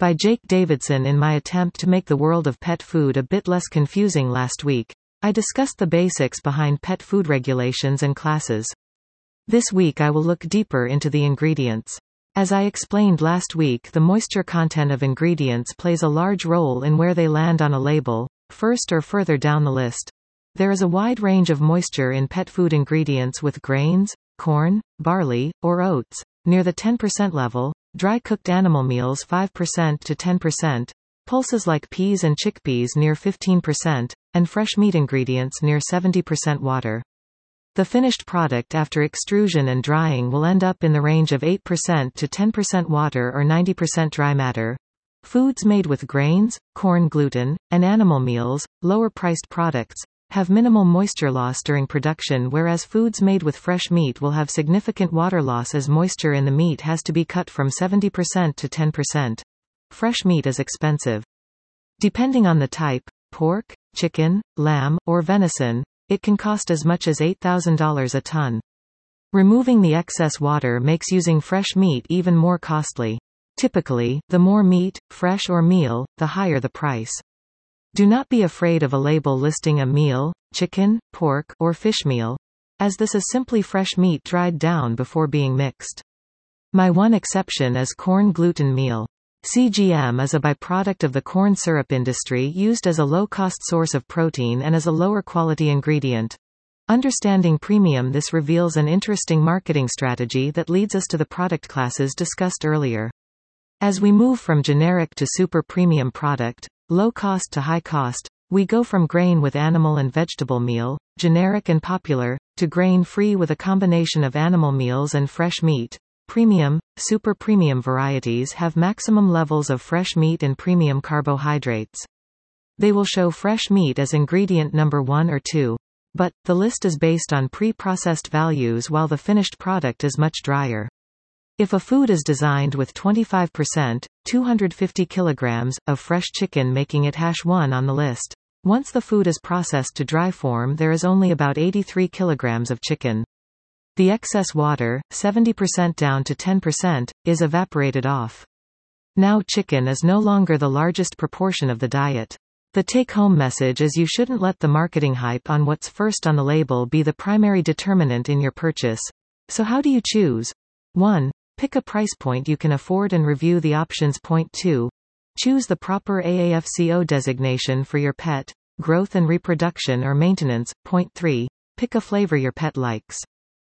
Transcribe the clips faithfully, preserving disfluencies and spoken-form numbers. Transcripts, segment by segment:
by Jake Davidson. In my attempt to make the world of pet food a bit less confusing last week, I discussed the basics behind pet food regulations and classes. This week I will look deeper into the ingredients. As I explained last week, the moisture content of ingredients plays a large role in where they land on a label, first or further down the list. There is a wide range of moisture in pet food ingredients, with grains, corn, barley, or oats near the ten percent level, dry cooked animal meals five percent to ten percent, pulses like peas and chickpeas near fifteen percent, and fresh meat ingredients near seventy percent water. The finished product after extrusion and drying will end up in the range of eight percent to ten percent water or ninety percent dry matter. Foods made with grains, corn, gluten, and animal meals, lower-priced products, have minimal moisture loss during production, whereas foods made with fresh meat will have significant water loss as moisture in the meat has to be cut from seventy percent to ten percent. Fresh meat is expensive. Depending on the type, pork, chicken, lamb, or venison, it can cost as much as eight thousand dollars a ton. Removing the excess water makes using fresh meat even more costly. Typically, the more meat, fresh or meal, the higher the price. Do not be afraid of a label listing a meal, chicken, pork, or fish meal, as this is simply fresh meat dried down before being mixed. My one exception is corn gluten meal. C G M is a byproduct of the corn syrup industry, used as a low-cost source of protein and as a lower-quality ingredient. Understanding premium, this reveals an interesting marketing strategy that leads us to the product classes discussed earlier. As we move from generic to super premium product, low cost to high cost, we go from grain with animal and vegetable meal, generic and popular, to grain-free with a combination of animal meals and fresh meat. Premium, super premium varieties have maximum levels of fresh meat and premium carbohydrates. They will show fresh meat as ingredient number one or two. But, the list is based on pre-processed values while the finished product is much drier. If a food is designed with twenty-five percent, two hundred fifty kilograms, of fresh chicken, making it hash one on the list. Once the food is processed to dry form, there is only about eighty-three kilograms of chicken. The excess water, seventy percent down to ten percent, is evaporated off. Now chicken is no longer the largest proportion of the diet. The take-home message is you shouldn't let the marketing hype on what's first on the label be the primary determinant in your purchase. So how do you choose? one. Pick a price point you can afford and review the options. Point two. Choose the proper A A F C O designation for your pet, growth and reproduction or maintenance. Point three. Pick a flavor your pet likes.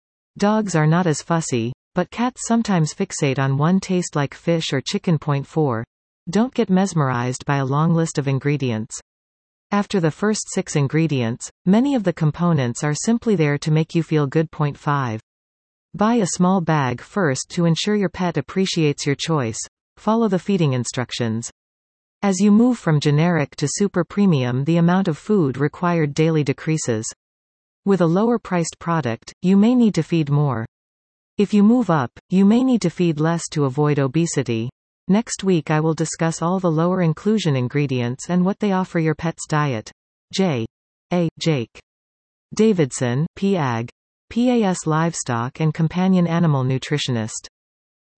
Dogs are not as fussy, but cats sometimes fixate on one taste, like fish or chicken. Point four. Don't get mesmerized by a long list of ingredients. After the first six ingredients, many of the components are simply there to make you feel good. Point five. Buy a small bag first to ensure your pet appreciates your choice. Follow the feeding instructions. As you move from generic to super premium, the amount of food required daily decreases. With a lower-priced product, you may need to feed more. If you move up, you may need to feed less to avoid obesity. Next week I will discuss all the lower inclusion ingredients and what they offer your pet's diet. J. A. Jake Davidson, P A G, P A S Livestock and Companion Animal Nutritionist.